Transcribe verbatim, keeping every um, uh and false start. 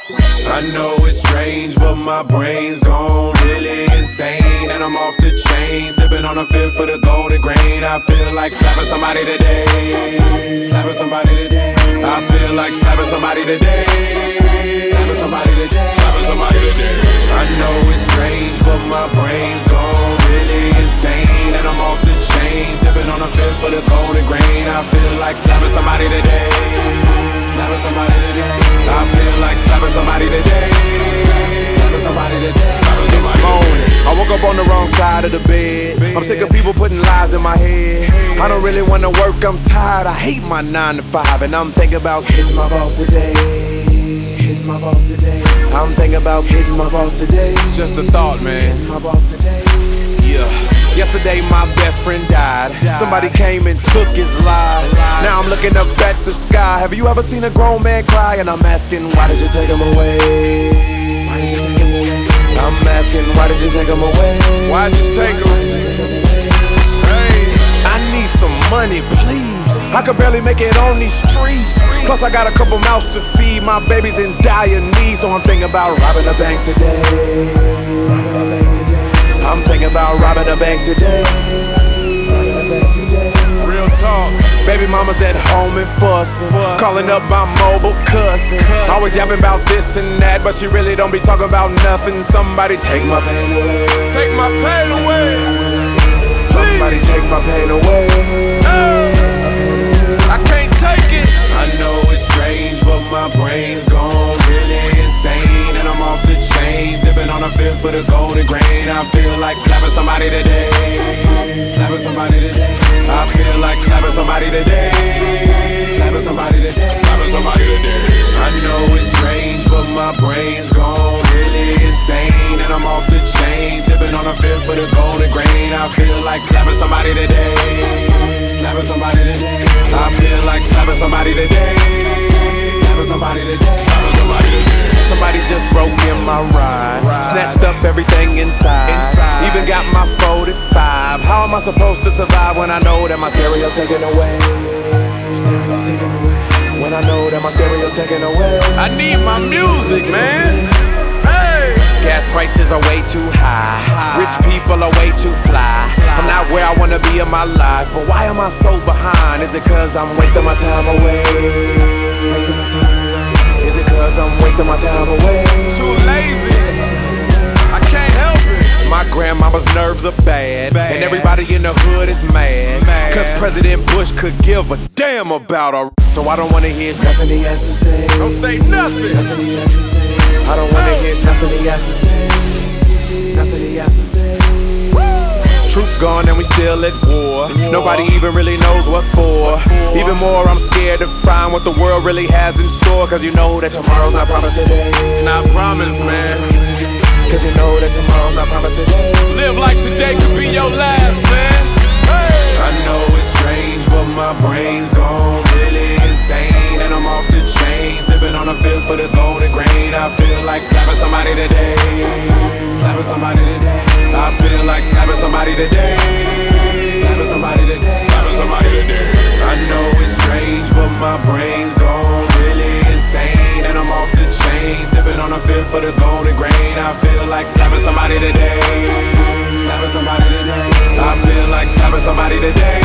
I know it's strange, but my brain's gone really insane. And I'm off the chain, sipping on a fifth for the golden grain. I feel like slapping somebody today. Slapping somebody today. I feel like slapping somebody today. Slapping somebody today. Slapping somebody today. I know it's strange, but my brain's gone really insane. And I'm off the chain, sipping on a fifth for the golden grain. I feel like slapping somebody today. Slapping somebody today. I feel like slapping somebody today. Slapping somebody today. Slapping somebody this morning, I woke up on the wrong side of the bed. I'm sick of people putting lies in my head. I don't really wanna work, I'm tired. I hate my nine to five, and I'm thinking about hitting my boss today. Hitting my boss today. I'm thinking about hitting my boss today. It's just a thought, man. Hitting my boss today. Yeah. Yesterday my best friend died. Somebody came and took his life. Now I'm looking up at the sky. Have you ever seen a grown man cry? And I'm asking, why did you take him away? Why did you take him away? I'm asking, why did you take him away? Why'd you take him? Hey, I need some money, please. I could barely make it on these streets. Plus I got a couple mouths to feed. My baby's in dire need, so I'm thinking about robbing a bank today. Robbing a bank today. I'm thinking about robbing a bank today. Robbing a bank today. Real talk. Baby mama's at home and fussing, calling up my mobile cousin. Always yapping about this and that, but she really don't be talking about nothing. Somebody take my pain away. Take my pain away. Somebody take my pain away. I can't take it. I know it's strange, but my brain's gone really insane. And I'm off the chain, sipping on a fifth for the golden grain. I feel like slapping somebody today. Slapping somebody today. I feel like slapping somebody today. Slapping somebody today. Slapping somebody today. I know it's strange, but my brain's gone really insane. And I'm off the chain, sipping on a fifth for the golden grain. I feel like slapping somebody today. Slapping somebody today. I feel like slapping somebody today. Slapping somebody today. Slapping somebody today. Somebody just broke in my ride, snatched up everything inside, even got my forty-five. How am I supposed to survive when I know that my stereo's taken away? Stereo's taken away. When I know that my stereo's taken away. I need my music, man. Hey. Gas prices are way too high. Rich people are way too fly. I'm not where I wanna be in my life, but why am I so behind? Is it cause I'm wasting my time away? Wasting my time away. Is it cause I'm wasting my time away? Too lazy. I can't help it. My grandmama's nerves are bad, bad. And everybody in the hood is mad, mad. Cause President Bush could give a damn about our. So I don't wanna hear nothing he has to say. Don't say nothing. Nothing he has to say. I don't wanna hear nothing he has to say. Nothing he has to say. Troops gone and we still at war. Nobody even really knows what for. Even more, I'm scared to find what the world really has in store. Cause you know that tomorrow's not promised today. It's not promised, man. Cause you know that tomorrow's not promised today. Live like today could be your last, man. Hey. I know it's strange, but my brain's gone really insane. And I'm off the chain, sipping on a fifth for the golden grain. I feel like slapping somebody today. Slapping somebody today. I feel like slapping somebody today. Slapping somebody today. Slapping somebody today. I know it's strange, but my brain's gone really insane. And I'm off the chain, sipping on a fifth for the golden grain. I feel like slapping somebody today. Slapping somebody today. I feel like slapping somebody today.